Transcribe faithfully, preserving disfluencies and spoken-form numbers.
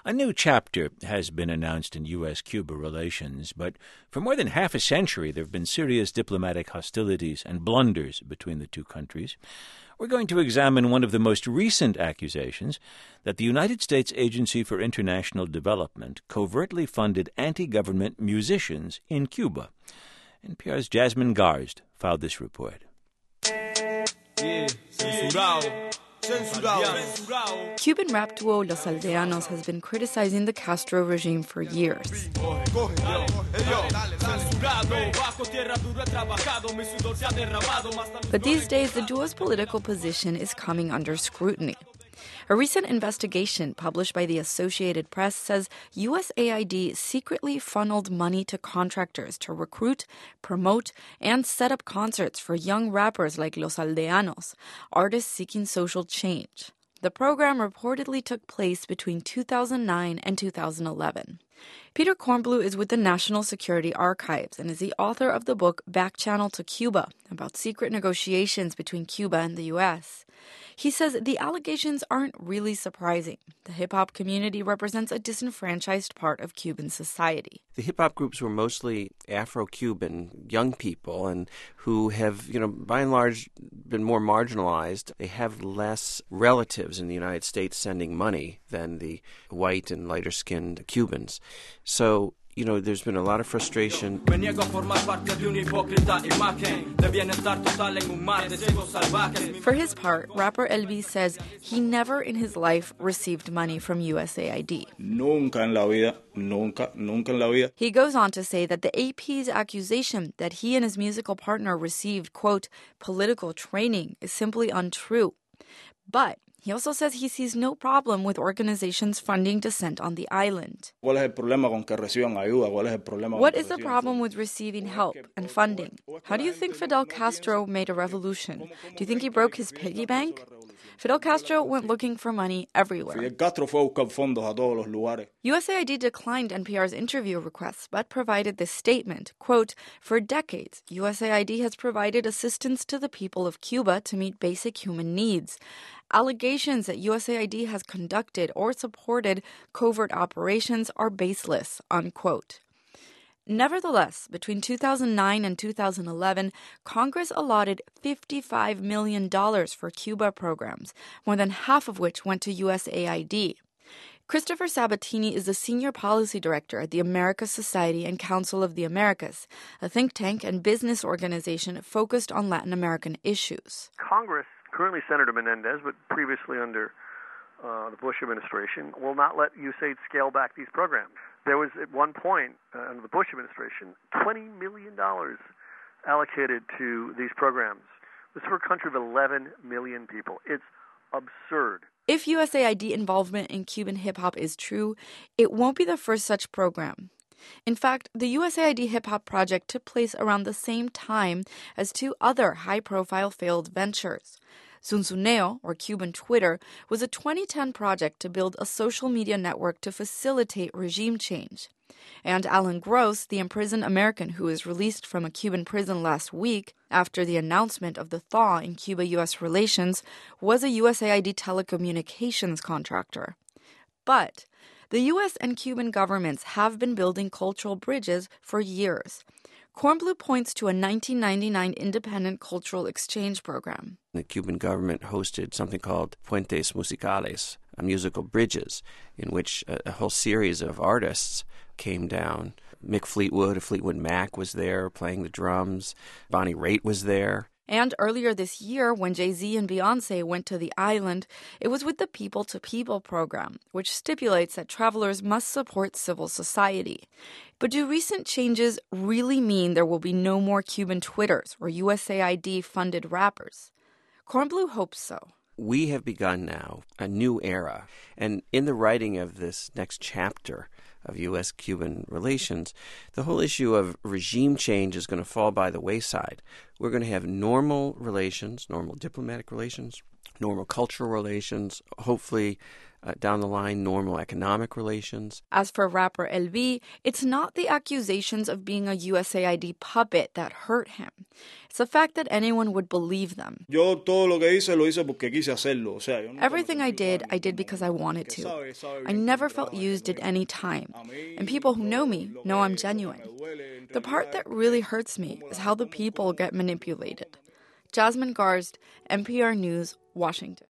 A new chapter has been announced in U S Cuba relations, but for more than half a century there have been serious diplomatic hostilities and blunders between the two countries. We're going to examine one of the most recent accusations, that the United States Agency for International Development covertly funded anti-government musicians in Cuba. N P R's Jasmine Garsd filed this report. Yeah, censurado. Cuban rap duo Los Aldeanos has been criticizing the Castro regime for years. But these days, the duo's political position is coming under scrutiny. A recent investigation published by the Associated Press says U S A I D secretly funneled money to contractors to recruit, promote, and set up concerts for young rappers like Los Aldeanos, artists seeking social change. The program reportedly took place between two thousand nine and two thousand eleven. Peter Kornbluh is with the National Security Archives and is the author of the book Back Channel to Cuba, about secret negotiations between Cuba and the U S. He says the allegations aren't really surprising. The hip-hop community represents a disenfranchised part of Cuban society. The hip-hop groups were mostly Afro-Cuban young people and who have, you know, by and large been more marginalized. They have less relatives in the United States sending money than the white and lighter-skinned Cubans. So, you know, there's been a lot of frustration. For his part, rapper Elvis says he never in his life received money from U S A I D. Nunca en la vida, nunca, nunca en la vida. He goes on to say that the A P's accusation that he and his musical partner received, quote, political training is simply untrue. But he also says he sees no problem with organizations funding dissent on the island. What is the problem with receiving help and funding? How do you think Fidel Castro made a revolution? Do you think he broke his piggy bank? Fidel Castro went looking for money everywhere. U S A I D declined N P R's interview requests, but provided this statement, quote, for decades, U S A I D has provided assistance to the people of Cuba to meet basic human needs. Allegations that U S A I D has conducted or supported covert operations are baseless, unquote. Nevertheless, between two thousand nine and two thousand eleven, Congress allotted fifty-five million dollars for Cuba programs, more than half of which went to U S A I D. Christopher Sabatini is the Senior Policy Director at the Americas Society and Council of the Americas, a think tank and business organization focused on Latin American issues. Congress, currently Senator Menendez, but previously under uh, the Bush administration, will not let U S A I D scale back these programs. There was, at one point, uh, under the Bush administration, twenty million dollars allocated to these programs. This is for a country of eleven million people. It's absurd. If U S A I D involvement in Cuban hip-hop is true, it won't be the first such program. In fact, the U S A I D hip-hop project took place around the same time as two other high-profile failed ventures. Zunzuneo, or Cuban Twitter, was a twenty ten project to build a social media network to facilitate regime change. And Alan Gross, the imprisoned American who was released from a Cuban prison last week after the announcement of the thaw in Cuba-U S relations, was a U S A I D telecommunications contractor. But the U S and Cuban governments have been building cultural bridges for years. Kornbluh points to a nineteen ninety-nine independent cultural exchange program. The Cuban government hosted something called Puentes Musicales, musical bridges, in which a, a whole series of artists came down. Mick Fleetwood of Fleetwood Mac was there playing the drums. Bonnie Raitt was there. And earlier this year, when Jay-Z and Beyoncé went to the island, it was with the People to People program, which stipulates that travelers must support civil society. But do recent changes really mean there will be no more Cuban Twitters or U S A I D-funded rappers? Kornbluh hopes so. We have begun now a new era, and in the writing of this next chapter of U S Cuban relations, the whole issue of regime change is going to fall by the wayside. We're going to have normal relations, normal diplomatic relations, normal cultural relations, hopefully uh, down the line, normal economic relations. As for rapper Elvi, it's not the accusations of being a U S A I D puppet that hurt him. It's the fact that anyone would believe them. Yo todo lo que hice lo hice porque quise hacerlo. O sea, yo nunca me Everything I sentí did, mal, I did como because I wanted que to. sabe, sabe I bien never cómo felt trabaja used at esto. any time. A mí, And people who know me lo know I'm que- lo que genuine. me duele en The part realidad that es really cómo- hurts me cómo is la- how the cómo- people cómo- get manipulated. Jasmine Garst, N P R News, Washington.